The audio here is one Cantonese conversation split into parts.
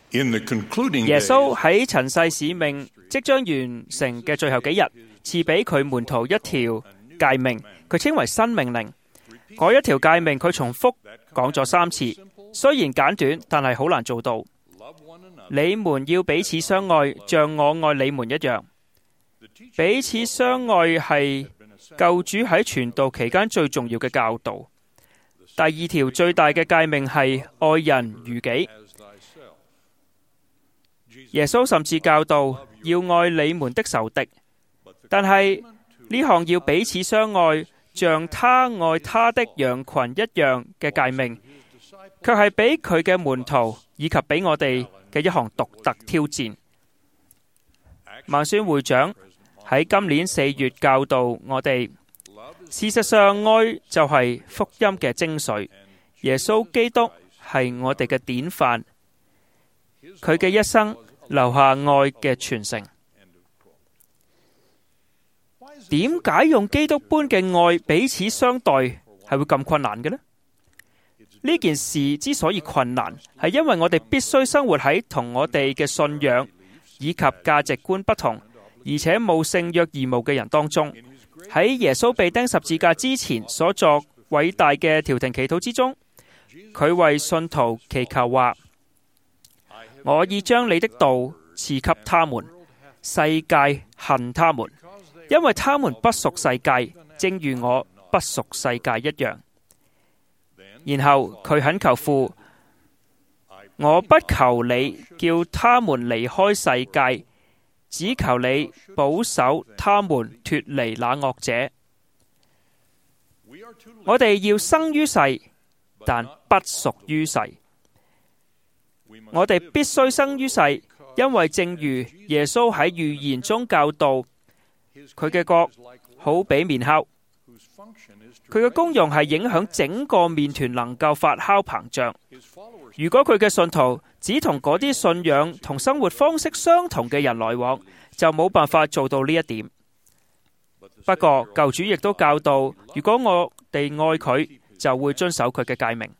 耶穌喺塵世使命即將完成嘅最後幾日，賜俾佢門徒一條誡命，佢稱為新命令。嗰一條誡命佢重複講咗3次，雖然簡短，但係好難做到。你們要彼此相愛，像我愛你們一樣。彼此相愛係救主喺傳道期間最重要嘅教導。第2條最大嘅誡命係愛人如己。耶穌甚至教導要愛你們的仇敵，但係呢項要彼此相愛，像他愛他的羊群一樣嘅誡命，卻係俾佢嘅門徒以及俾我哋嘅一項獨特挑戰。孟孫會長喺今年4月教導我哋，事實上愛就係福音嘅精髓，耶穌基督係我哋嘅典範，佢嘅一生留下愛嘅傳承。點解用基督般嘅愛彼此相待係會咁困難嘅呢？呢件事之所以困難，係因為我哋必須生活喺同我哋嘅信仰以及價值觀不同，而且冇聖約義務嘅人當中。喺耶穌被釘十字架之前所作偉大嘅調停祈禱之中，佢為信徒祈求話：我已將你的道賜給他們，世界恨他們，因為他們不屬世界，正如我不屬世界一樣。然後佢懇求父：我不求你叫他們離開世界，只求你保守他們脫離那惡者。我哋要生於世，但不屬於世。我哋必須生於世，因為正如耶穌喺預言中教導，佢嘅國好比麵酵，佢嘅功用係影響整個麵團能夠發酵膨脹。如果佢嘅信徒只同嗰啲信仰同生活方式相同嘅人來往，就冇辦法做到呢一點。不過救主亦都教導，如果我哋愛佢，就會遵守佢嘅誡命。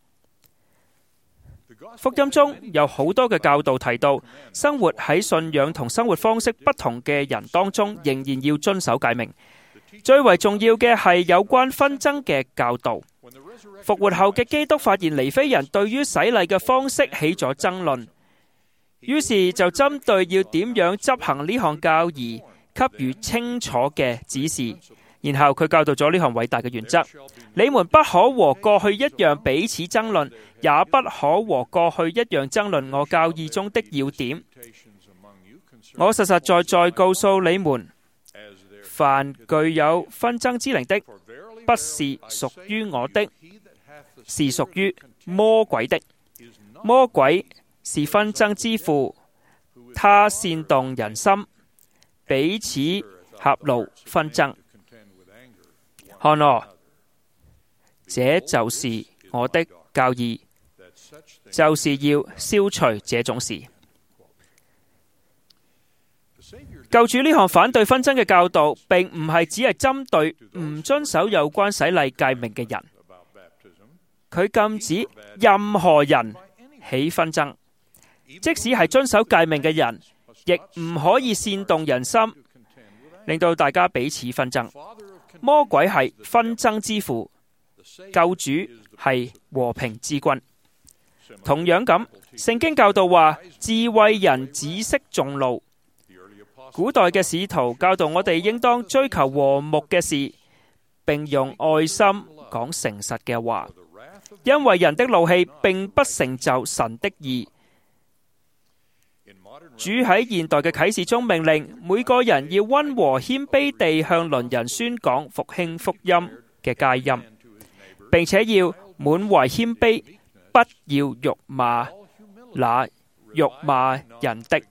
福音中有好多嘅教導提到，生活喺信仰同生活方式不同嘅人當中，仍然要遵守誡命。最為重要嘅係有關紛爭嘅教導。復活後嘅基督發現尼非人對於洗禮嘅方式起咗爭論，於是就針對要點樣執行呢項教義，給予清楚嘅指示。然後佢教導咗呢項偉大嘅原則：你們不可和過去一樣彼此爭論，也不可和過去一樣爭論我教義中的要點。我實實在在告訴你們，凡具有紛爭之靈的，不是屬於我的，是屬於魔鬼的。魔鬼是紛爭之父，他煽動人心，彼此合怒紛爭。看哪，這就是我的教義，就是要消除這種事。救主呢項反對紛爭嘅教導，並唔係只係針對唔遵守有關洗禮誡命嘅人，佢禁止任何人起紛爭，即使係遵守誡命嘅人，亦唔可以煽動人心，令到大家彼此紛爭。魔鬼係紛爭之父，救主係和平之君。同樣咁，聖經教導話，智慧人止息眾怒。古代嘅使徒教導我哋應當追求和睦嘅事，並用愛心講誠實嘅話，因為人的怒氣並不成就神的義。主喺現代嘅啟示中命令每個人要溫和謙卑地向鄰人宣講復興福音嘅佳音，並且要滿懷謙卑，不要辱罵那辱罵人的。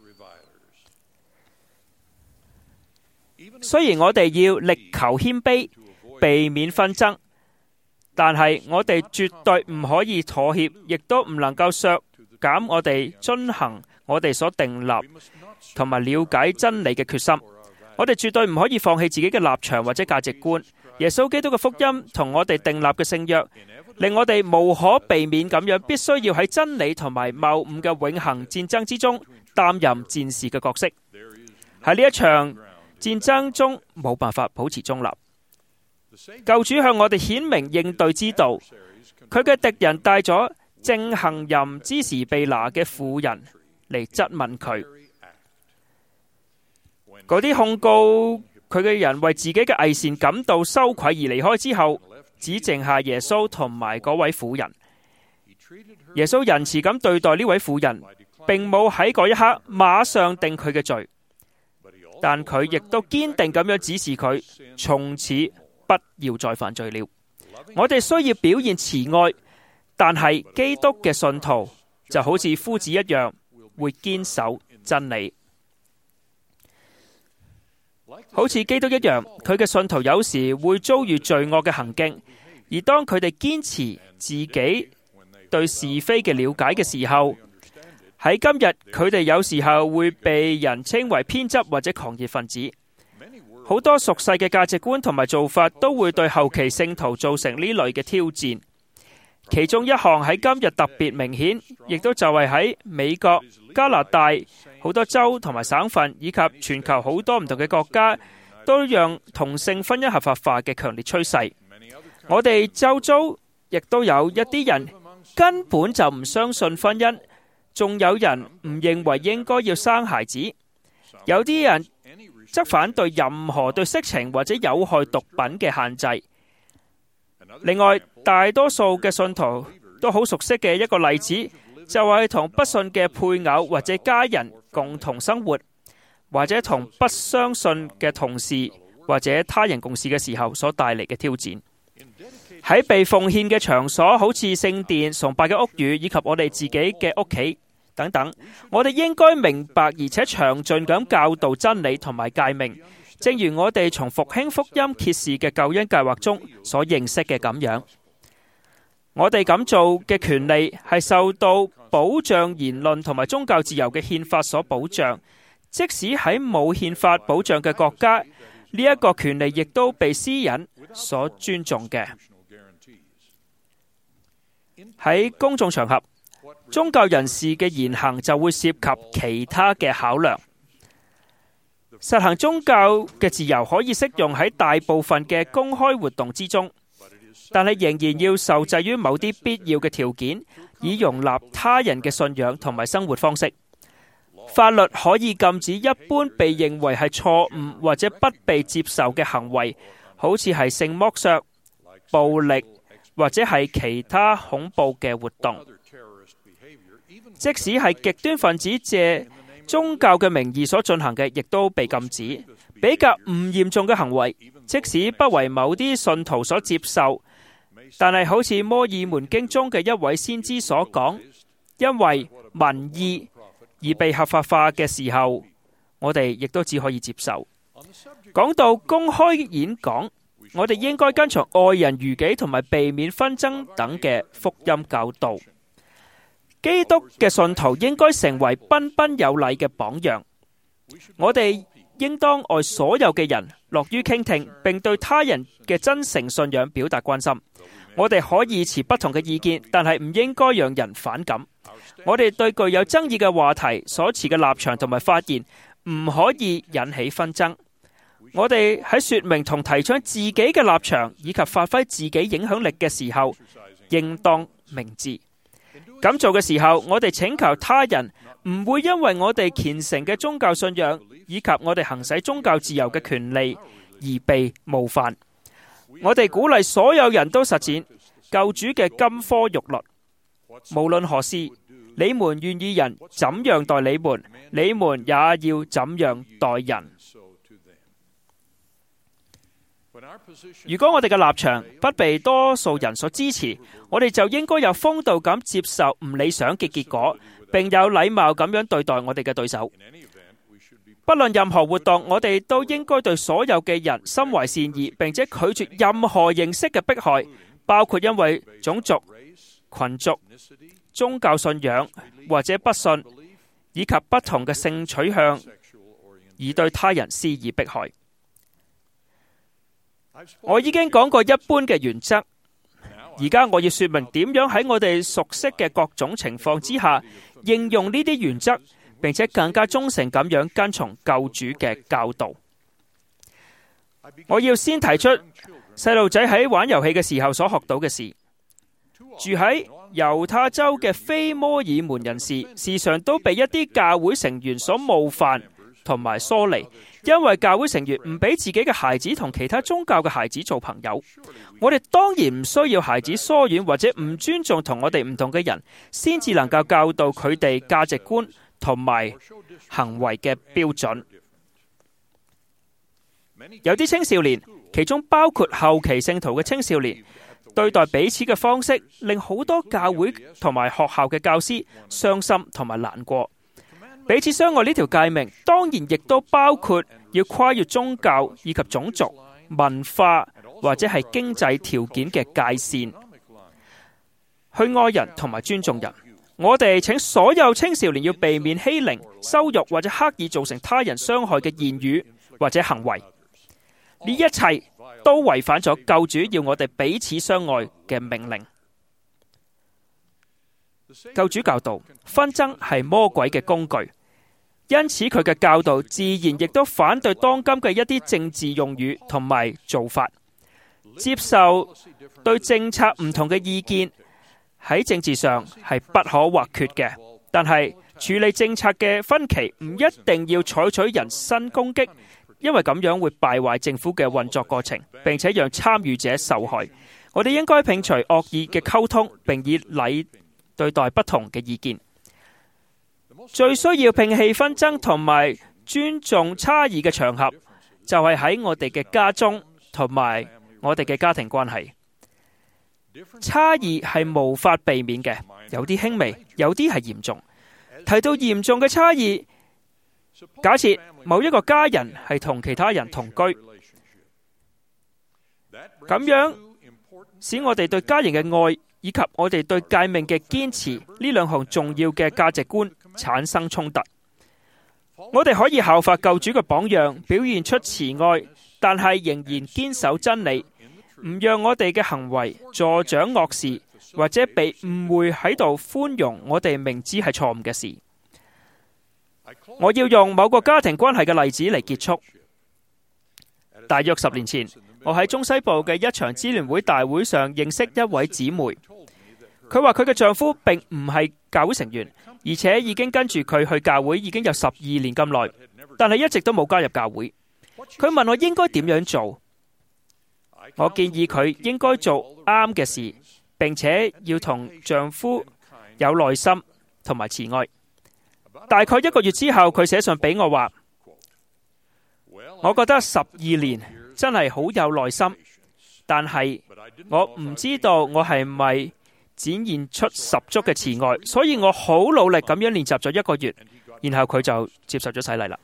雖然我哋要力求謙卑，避免紛爭，但係我哋絕對唔可以妥協，亦都唔能夠削減我哋遵行我哋所訂立同埋了解真理嘅決心。我哋絕對唔可以放棄自己嘅立場或者價值觀， 耶穌基督嘅福音同我哋訂立嘅聖約，令我哋無可避免咁樣必須要喺真理同埋謬誤嘅永恆戰爭之中擔任戰士嘅角色。喺呢一場戰爭中冇辦法保持中立。救主向我哋顯明應對之道，佢嘅敵人帶咗正行淫之時被拿嘅婦人嚟質問佢。嗰啲控告佢嘅人為自己嘅偽善感到羞愧而離開之後，只剩下耶穌同埋嗰位婦人。耶穌仁慈咁對待呢位婦人，並冇喺嗰一刻馬上定佢嘅罪，但佢亦都堅定咁樣指示佢從此不要再犯罪了。我哋需要表現慈愛，但係基督嘅信徒就好似夫子一樣，會堅守真理。好似基督一樣，佢嘅信徒有時會遭遇罪惡嘅行徑，而當佢哋堅持自己對是非嘅了解嘅時候，喺今日佢哋有時候會被人稱為偏執或者狂熱分子。好多俗世嘅價值觀同埋做法都會對後期聖徒造成呢類嘅挑戰。其中一項喺今日特別明顯，亦都就係喺美國、加拿大好多州同埋省份，以及全球好多唔同嘅國家，都讓同性婚姻合法化嘅強烈趨勢。我哋周遭亦都有一啲人根本就唔相信婚姻，仲有人唔認為應該要生孩子，有啲人則反對任何對色情或者有害毒品嘅限制。另外，大多數嘅信徒都好熟悉嘅一個例子，就係同不信嘅配偶或者家人共同生活，或者同不相信嘅同事或者他人共事嘅時候所帶嚟嘅挑戰。喺被奉獻嘅場所，好似聖殿、崇拜嘅屋宇以及我哋自己嘅屋企等等，我哋應該明白而且詳盡咁教導真理同埋誡命，正如我哋從復興福音揭示嘅救恩計劃中所認識嘅咁樣。我哋咁做嘅權利係受到保障言論同埋宗教自由嘅憲法所保障，即使喺冇憲法保障嘅國家，呢一個權利亦都被私隱所尊重嘅。喺公眾場合，宗教人士嘅言行就會涉及其他嘅考量。實行宗教嘅自由可以適用喺大部分嘅公開活動之中，但係仍然要受制於某啲必要嘅條件，以容納他人嘅信仰同埋生活方式。法律可以禁止一般被認為係錯誤或者不被接受嘅行為，好似係性剝削、暴力或者係其他恐怖嘅活動。即使係極端分子借宗教嘅名義所進行嘅，亦都被禁止。比較唔嚴重嘅行為，即使不為某啲信徒所接受，但係好似摩爾門經中嘅一位先知所講，因為民意而被合法化嘅時候，我哋亦都只可以接受。講到公開演講，我哋應該跟從愛人如己同埋避免紛爭等嘅福音教導。基督嘅信徒應該成為彬彬有禮嘅榜樣。我哋應當愛所有嘅人，樂於傾聽，並對他人嘅真誠信仰表達關心。我哋可以持不同嘅意見，但係唔應該讓人反感。我哋對具有爭議嘅話題所持嘅立場同埋發言，唔可以引起紛爭。我哋喺說明同提倡自己嘅立場以及發揮自己影響力嘅時候，應當明智。咁做嘅時候，我哋請求他人唔會因為我哋虔誠嘅宗教信仰以及我哋行使宗教自由嘅權利而被冒犯。我哋鼓勵所有人都實踐救主嘅金科玉律，無論何事，你們願意人怎樣待你們，你們也要怎樣待人。如果我哋嘅立場不被多數人所支持，我哋就應該有風度咁接受唔理想嘅結果，並有禮貌咁樣對待我哋嘅對手。不論任何活動，我哋都應該對所有嘅人心懷善意，並且拒絕任何形式嘅迫害，包括因為種族、群族、宗教信仰或者不信，以及不同嘅性取向而對他人施以迫害。 我已經講過一般嘅原則，而家我要說明點樣喺我哋熟悉嘅各種情況之下應用呢啲原則，並且更加忠誠咁樣跟從救主嘅教導。我要先提出細路仔喺玩遊戲嘅時候所學到嘅事。住喺猶他州嘅非摩爾門人士，時常都被一啲教會成員所冒犯同埋疏離，因為教會成員唔俾自己嘅孩子同其他宗教嘅孩子做朋友。我哋當然唔需要孩子疏遠或者唔尊重同我哋唔同嘅人，先至能夠教導佢哋價值觀同埋行為嘅標準。有啲青少年，其中包括後期聖徒嘅青少年，對待彼此嘅方式，令好多教會同埋學校嘅教師傷心同埋難過。彼此相愛呢條誡命，當然亦都包括要跨越宗教以及種族、文化或者係經濟條件嘅界線，去愛人同埋尊重人。我哋請所有青少年要避免欺凌、羞辱或者刻意造成他人傷害嘅言語或者行為。呢一切都違反咗救主要我哋彼此相愛嘅命令。救主教導紛爭係魔鬼嘅工具，因此佢嘅教導自然亦都反對當今嘅一啲政治用語同埋做法。接受對政策唔同嘅意見喺政治上係不可或缺嘅，但係處理政策嘅分歧唔一定要採取人身攻擊，因為咁樣會敗壞政府嘅運作過程，並且讓參與者受害。我哋應該摒除惡意嘅溝通，並以禮對待不同嘅意見。最需要摒棄紛爭同埋尊重差異嘅場合，就係喺我哋嘅家中同埋我哋嘅家庭關係。差異係無法避免嘅，有啲輕微，有啲係嚴重。提到嚴重嘅差異，假設某一個家人係同其他人同居，咁樣使我哋對家人嘅愛以及我哋對誡命嘅堅持呢兩項重要嘅價值觀產生衝突。我哋可以效法救主嘅榜樣，表現出慈愛，但係仍然堅守真理，唔讓我哋嘅行為助長惡事，或者被誤會喺度寬容我哋明知係錯誤嘅事。我要用某個家庭關係嘅例子嚟結束。大約10年前，我喺中西部嘅一場支聯會大會上認識一位姊妹。佢話佢嘅丈夫並唔係教會成員，而且已經跟住佢去教會已經有12年咁耐，但係一直都冇加入教會。佢問我應該點樣做。我建議佢應該做啱嘅事，並且要同丈夫有耐心同埋慈愛。大概1個月之後，佢寫信俾我話，我覺得12年真係好有耐心，但係我唔知道我係咪展現出十足嘅慈愛，所以我好努力咁樣練習咗1個月，然後佢就接受咗洗禮啦。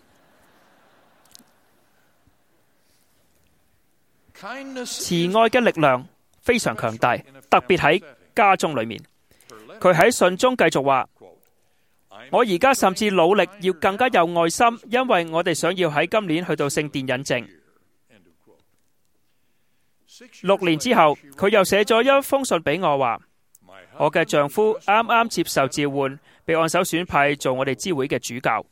慈愛嘅力量非常強大，特別喺家中裏面。佢喺信中繼續話，我而家甚至努力要更加有愛心，因為我哋想要喺今年去到聖殿印證。6年之後，佢又寫咗一封信俾我話，我嘅丈夫啱啱接受召喚，被按手選派做我哋支會嘅主教。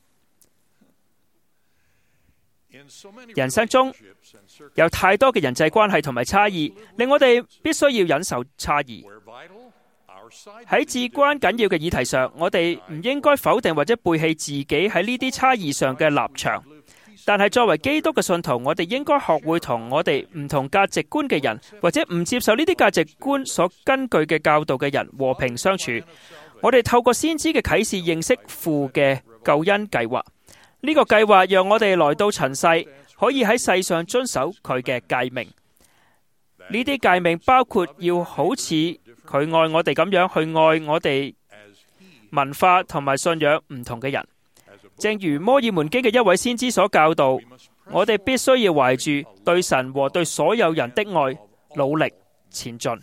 人生中有太多嘅人際關係同埋差異，令我哋必須要忍受差異。喺至關緊要嘅議題上，我哋唔應該否定或者背棄自己喺呢啲差異上嘅立場。但係作為基督嘅信徒，我哋應該學會同我哋唔同價值觀嘅人，或者唔接受呢啲價值觀所根據嘅教導嘅人和平相處。我哋透過先知嘅啟示認識父嘅救恩計劃。呢個計劃讓我哋來到塵世，可以喺世上遵守佢嘅誡命。呢啲誡命包括要好似佢愛我哋咁樣去愛我哋文化同埋信仰唔同嘅人。正如摩爾門經嘅一位先知所教導，我哋必須要懷住對神和對所有人的愛，努力前進。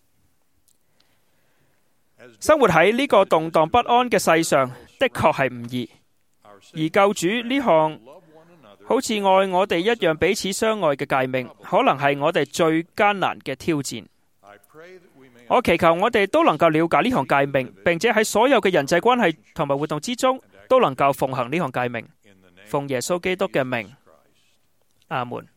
生活喺呢個動盪不安嘅世上，的確係唔易。而救主呢項好似愛我哋一樣彼此相愛嘅誡命，可能係我哋最艱難嘅挑戰。我祈求我哋都能夠了解呢項誡命，並且喺所有嘅人際關係同埋活動之中，都能夠奉行呢項誡命。奉耶穌基督嘅名，阿門。